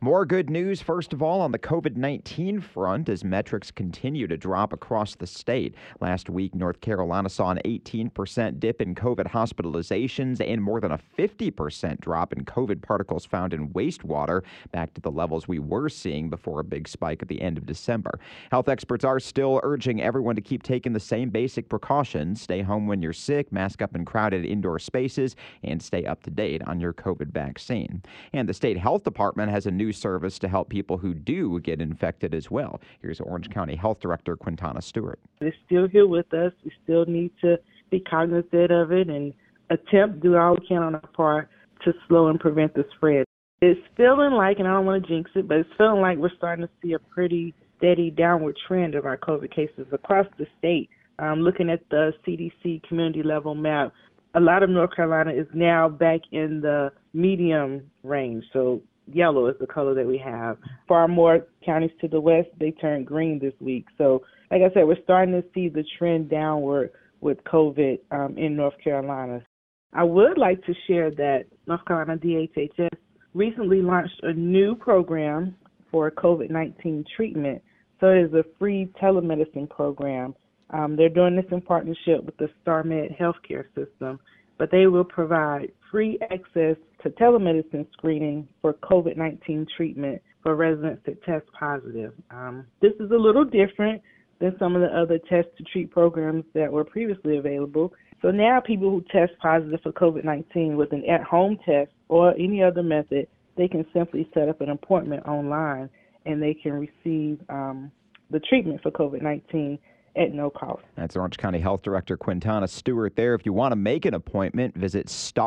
More good news, first of all, on the COVID-19 front as metrics continue to drop across the state. Last week, North Carolina saw an 18% dip in COVID hospitalizations and more than a 50% drop in COVID particles found in wastewater, back to the levels we were seeing before a big spike at the end of December. Health experts are still urging everyone to keep taking the same basic precautions. Stay home when you're sick, mask up in crowded indoor spaces, and stay up to date on your COVID vaccine. And the state health department has a new service to help people who do get infected as well. Here's Orange County Health Director Quintana Stewart. It's still here with us. We still need to be cognizant of it and do all we can on our part to slow and prevent the spread. It's feeling like, and I don't want to jinx it, but it's feeling like we're starting to see a pretty steady downward trend of our COVID cases across the state. Looking at the CDC community level map, a lot of North Carolina is now back in the medium range. So yellow is the color that we have. Far more counties to the west, they turned green this week. So like I said, we're starting to see the trend downward with COVID in North Carolina. I would like to share that North Carolina DHHS recently launched a new program for COVID-19 treatment. So it is a free telemedicine program. They're doing this in partnership with the StarMed healthcare system, but they will provide free access to telemedicine screening for COVID-19 treatment for residents that test positive. This is a little different than some of the other test-to-treat programs that were previously available. So now people who test positive for COVID-19 with an at-home test or any other method, they can simply set up an appointment online and they can receive the treatment for COVID-19 at no cost. That's Orange County Health Director Quintana Stewart there. If you want to make an appointment, visit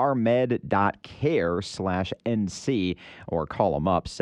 starmed.care/NC or call them up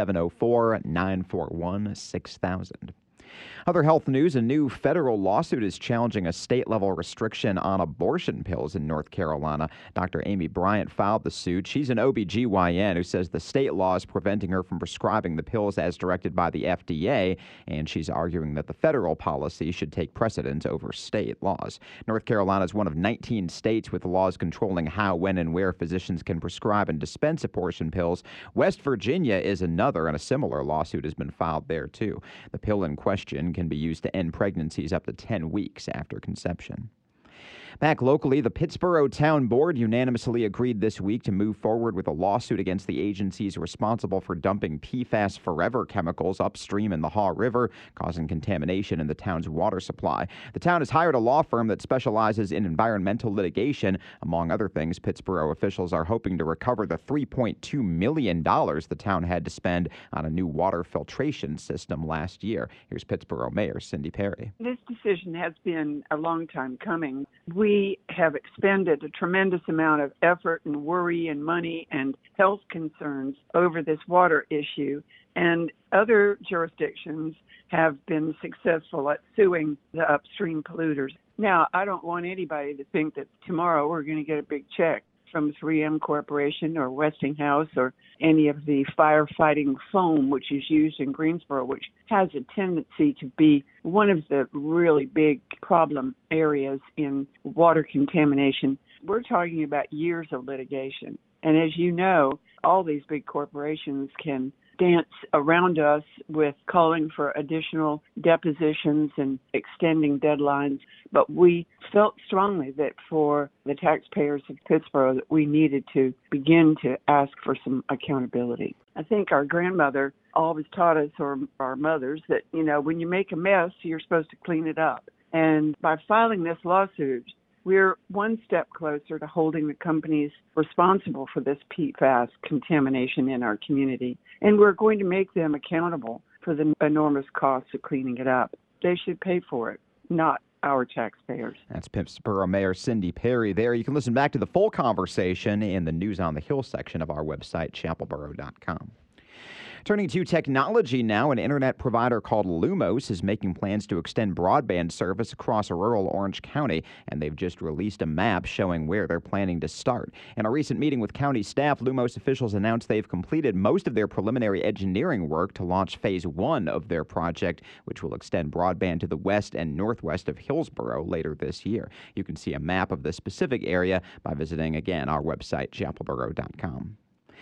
704-941-6000. Other health news, a new federal lawsuit is challenging a state-level restriction on abortion pills in North Carolina. Dr. Amy Bryant filed the suit. She's an OBGYN who says the state law is preventing her from prescribing the pills as directed by the FDA, and she's arguing that the federal policy should take precedence over state laws. North Carolina is one of 19 states with laws controlling how, when, and where physicians can prescribe and dispense abortion pills. West Virginia is another, and a similar lawsuit has been filed there, too. The pill in question can be used to end pregnancies up to 10 weeks after conception. Back locally, the Pittsboro Town Board unanimously agreed this week to move forward with a lawsuit against the agencies responsible for dumping PFAS Forever chemicals upstream in the Haw River, causing contamination in the town's water supply. The town has hired a law firm that specializes in environmental litigation. Among other things, Pittsboro officials are hoping to recover the $3.2 million the town had to spend on a new water filtration system last year. Here's Pittsboro Mayor Cindy Perry. This decision has been a long time coming. We have expended a tremendous amount of effort and worry and money and health concerns over this water issue, and other jurisdictions have been successful at suing the upstream polluters. Now, I don't want anybody to think that tomorrow we're going to get a big check from 3M Corporation or Westinghouse or any of the firefighting foam which is used in Greensboro, which has a tendency to be one of the really big problem areas in water contamination. We're talking about years of litigation. And as you know, all these big corporations can dance around us with calling for additional depositions and extending deadlines. But we felt strongly that for the taxpayers of Pittsboro that we needed to begin to ask for some accountability. I think our grandmother always taught us, or our mothers, that, you know, when you make a mess, you're supposed to clean it up. And by filing this lawsuit, we're one step closer to holding the companies responsible for this PFAS contamination in our community. And we're going to make them accountable for the enormous costs of cleaning it up. They should pay for it, not our taxpayers. That's Pittsboro Mayor Cindy Perry there. You can listen back to the full conversation in the News on the Hill section of our website, chapelboro.com. Turning to technology now, an internet provider called Lumos is making plans to extend broadband service across rural Orange County, and they've just released a map showing where they're planning to start. In a recent meeting with county staff, Lumos officials announced they've completed most of their preliminary engineering work to launch phase 1 of their project, which will extend broadband to the west and northwest of Hillsboro later this year. You can see a map of the specific area by visiting, again, our website, chapelboro.com.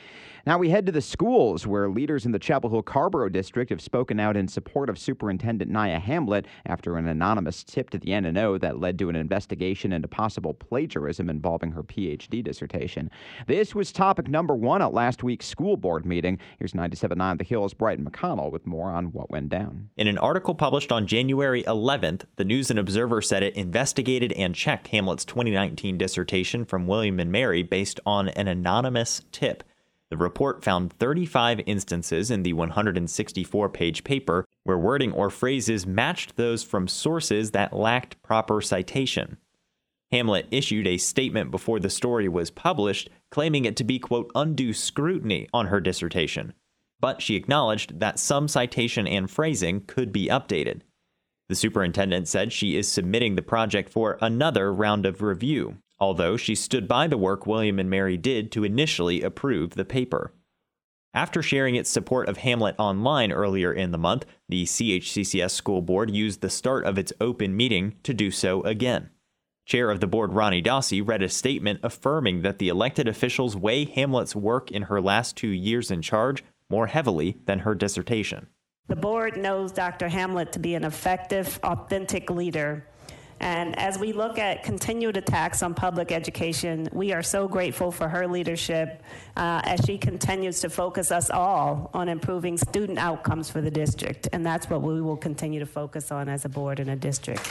Now we head to the schools, where leaders in the Chapel Hill-Carrboro district have spoken out in support of Superintendent Nia Hamlet after an anonymous tip to the N&O that led to an investigation into possible plagiarism involving her PhD dissertation. This was topic number one at last week's school board meeting. Here's 97.9 The Hill's Brighton McConnell with more on what went down. In an article published on January 11th, the News and Observer said it investigated and checked Hamlet's 2019 dissertation from William & Mary based on an anonymous tip. The report found 35 instances in the 164-page paper where wording or phrases matched those from sources that lacked proper citation. Hamlet issued a statement before the story was published, claiming it to be, quote, undue scrutiny on her dissertation. But she acknowledged that some citation and phrasing could be updated. The superintendent said she is submitting the project for another round of review, although she stood by the work William & Mary did to initially approve the paper. After sharing its support of Hamlet online earlier in the month, the CHCCS school board used the start of its open meeting to do so again. Chair of the board Ronnie Dossi read a statement affirming that the elected officials weigh Hamlet's work in her last 2 years in charge more heavily than her dissertation. The board knows Dr. Hamlet to be an effective, authentic leader. And as we look at continued attacks on public education, we are so grateful for her leadership as she continues to focus us all on improving student outcomes for the district. And that's what we will continue to focus on as a board and a district.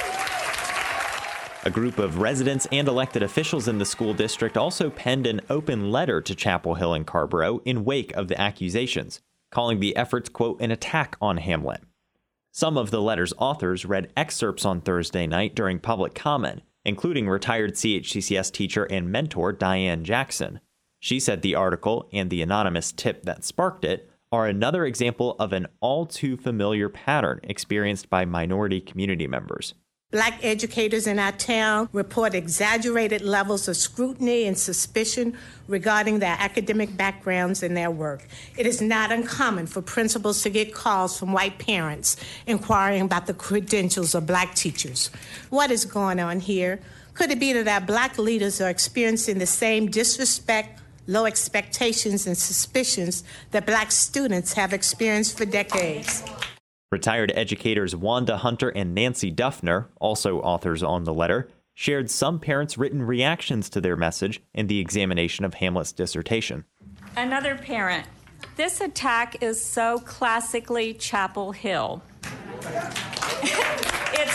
A group of residents and elected officials in the school district also penned an open letter to Chapel Hill and Carrboro in wake of the accusations, calling the efforts, quote, an attack on Hamlet. Some of the letter's authors read excerpts on Thursday night during public comment, including retired CHCCS teacher and mentor Diane Jackson. She said the article and the anonymous tip that sparked it are another example of an all too familiar pattern experienced by minority community members. Black educators in our town report exaggerated levels of scrutiny and suspicion regarding their academic backgrounds and their work. It is not uncommon for principals to get calls from white parents inquiring about the credentials of black teachers. What is going on here? Could it be that our black leaders are experiencing the same disrespect, low expectations, and suspicions that black students have experienced for decades? Retired educators Wanda Hunter and Nancy Duffner, also authors on the letter, shared some parents' written reactions to their message in the examination of Hamlet's dissertation. Another parent, this attack is so classically Chapel Hill. It's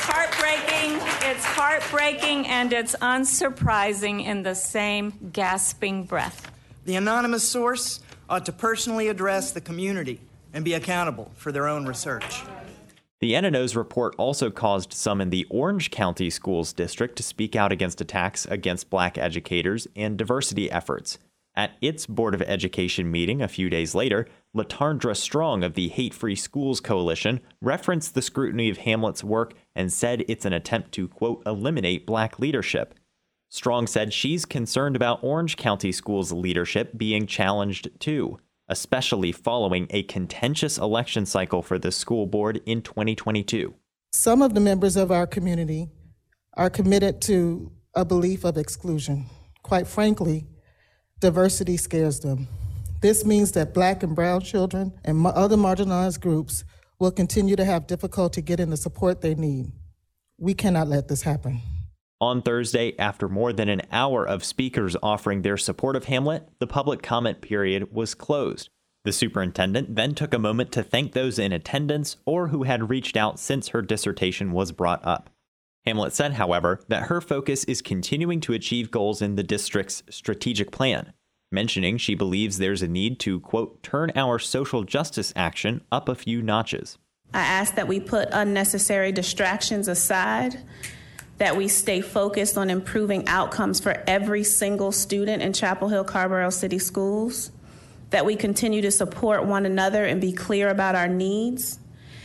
heartbreaking, and it's unsurprising in the same gasping breath. The anonymous source ought to personally address the community and be accountable for their own research. The N&O's report also caused some in the Orange County Schools District to speak out against attacks against black educators and diversity efforts. At its Board of Education meeting a few days later, Latondra Strong of the Hate Free Schools Coalition referenced the scrutiny of Hamlet's work and said it's an attempt to, quote, eliminate black leadership. Strong said she's concerned about Orange County Schools' leadership being challenged too, especially following a contentious election cycle for the school board in 2022. Some of the members of our community are committed to a belief of exclusion. Quite frankly, diversity scares them. This means that black and brown children and other marginalized groups will continue to have difficulty getting the support they need. We cannot let this happen. On Thursday, after more than an hour of speakers offering their support of Hamlet, the public comment period was closed. The superintendent then took a moment to thank those in attendance or who had reached out since her dissertation was brought up. Hamlet said, however, that her focus is continuing to achieve goals in the district's strategic plan, mentioning she believes there's a need to, quote, turn our social justice action up a few notches. I ask that we put unnecessary distractions aside, that we stay focused on improving outcomes for every single student in Chapel Hill Carrboro City Schools, that we continue to support one another and be clear about our needs,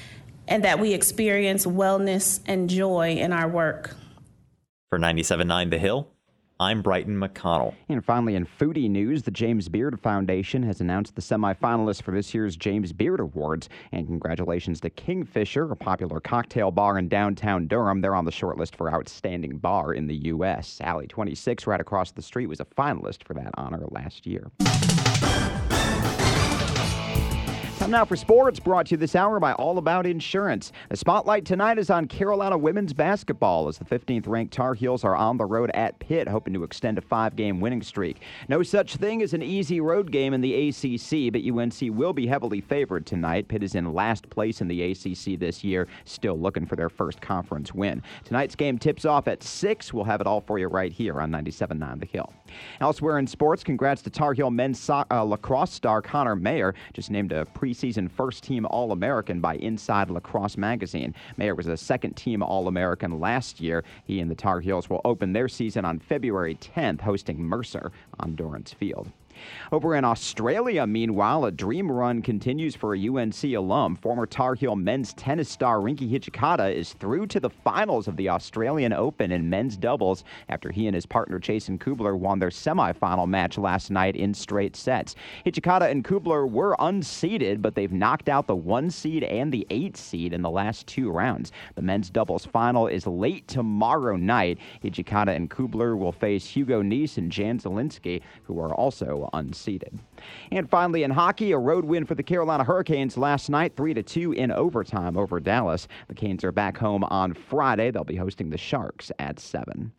and that we experience wellness and joy in our work. For 97.9 The Hill, I'm Brighton McConnell. And finally, in foodie news, the James Beard Foundation has announced the semifinalists for this year's James Beard Awards. And congratulations to Kingfisher, a popular cocktail bar in downtown Durham. They're on the shortlist for Outstanding Bar in the U.S. Alley 26, right across the street, was a finalist for that honor last year. Time now for sports, brought to you this hour by All About Insurance. The spotlight tonight is on Carolina women's basketball as the 15th-ranked Tar Heels are on the road at Pitt, hoping to extend a 5-game winning streak. No such thing as an easy road game in the ACC, but UNC will be heavily favored tonight. Pitt is in last place in the ACC this year, still looking for their first conference win. Tonight's game tips off at 6. We'll have it all for you right here on 97.9 The Hill. Elsewhere in sports, congrats to Tar Heel men's lacrosse star Connor Mayer, just named a preseason first-team All-American by Inside Lacrosse magazine. Mayer was a second-team All-American last year. He and the Tar Heels will open their season on February 10th, hosting Mercer on Dorrance Field. Over in Australia, meanwhile, a dream run continues for a UNC alum. Former Tar Heel men's tennis star Rinky Hijikata is through to the finals of the Australian Open in men's doubles after he and his partner Jason Kubler won their semifinal match last night in straight sets. Hijikata and Kubler were unseeded, but they've knocked out the 1 seed and the 8 seed in the last 2 rounds. The men's doubles final is late tomorrow night. Hijikata and Kubler will face Hugo Nice and Jan Zielinski, who are also unseeded. And finally in hockey, a road win for the Carolina Hurricanes last night, 3-2 in overtime over Dallas. The Canes are back home on Friday. They'll be hosting the Sharks at 7.